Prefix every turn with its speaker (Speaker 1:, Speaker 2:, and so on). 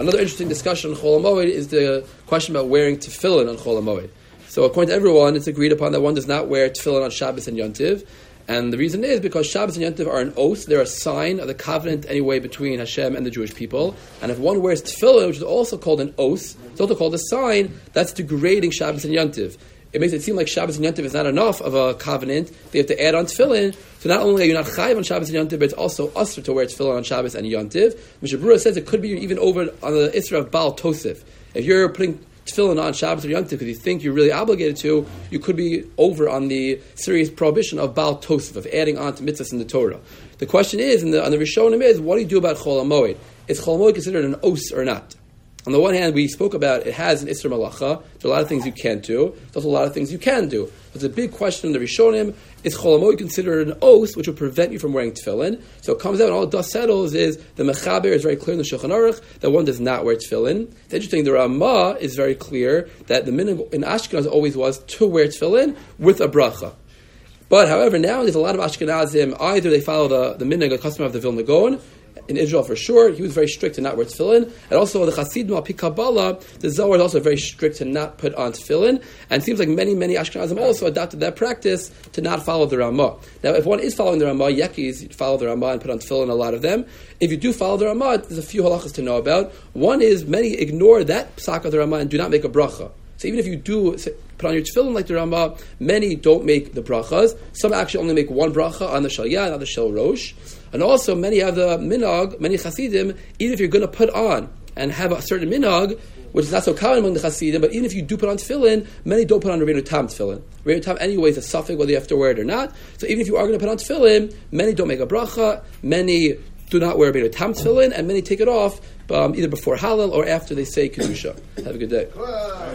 Speaker 1: Another interesting discussion on Chol HaMoed is the question about wearing tefillin on Chol HaMoed. So according to everyone, it's agreed upon that one does not wear tefillin on Shabbos and Yom Tov. And the reason is because Shabbos and Yom Tov are an oath. They're a sign of the covenant anyway between Hashem and the Jewish people. And if one wears tefillin, which is also called an oath, it's also called a sign, that's degrading Shabbos and Yom Tov. It makes it seem like Shabbos and Yom Tov is not enough of a covenant. They have to add on tefillin. So not only are you not chayiv on Shabbos and Yom Tov, but it's also usher to wear tefillin on Shabbos and Yom Tov. Mishnah Berurah says it could be even over on the Isra of Baal Tosef. If you're putting tefillin on Shabbos or Yom Tov because you think you're really obligated to, you could be over on the serious prohibition of Baal Tosef, of adding on to mitzvahs in the Torah. The question is, on the Rishonim is, what do you do about Chol HaMoed? Is Chol HaMoed considered an oath or not? On the one hand, we spoke about it has an Isra Malacha. There's a lot of things you can't do. There's also a lot of things you can do. There's a big question in the Rishonim. Is Chol HaMoed considered an oath which will prevent you from wearing tefillin? So it comes out and all dust settles is the Mechaber is very clear in the Shulchan Aruch that one does not wear tefillin. It's interesting, the Ramah is very clear that the minhag in Ashkenaz always was to wear tefillin with a bracha. But however, now there's a lot of Ashkenazim, either they follow the minhag, the custom of the Vilna Gaon. In Israel, for sure, he was very strict to not wear tefillin. And also, the Chasidim al Pi Kabbalah, the Zohar is also very strict to not put on tefillin. And it seems like many Ashkenazim also adopted that practice to not follow the Ramah. Now, if one is following the Ramah, Yekis follow the Ramah and put on tefillin, a lot of them. If you do follow the Ramah, there's a few halachas to know about. One is, many ignore that psak of the Ramah and do not make a bracha. So even if you do put on your tefillin like the Ramah, many don't make the brachas. Some actually only make one bracha on the Shalyah, not the Shel Rosh. And also, many have the minhag, many Chasidim, even if you're going to put on and have a certain minhag, which is not so common among the Chasidim, but even if you do put on tefillin, many don't put on Reinu Tam tefillin. Reinu Tam anyway is a suffix whether you have to wear it or not. So even if you are going to put on tefillin, many don't make a bracha, many do not wear Reinu Tam tefillin, and many take it off either before Halal or after they say Kedusha. Have a good day.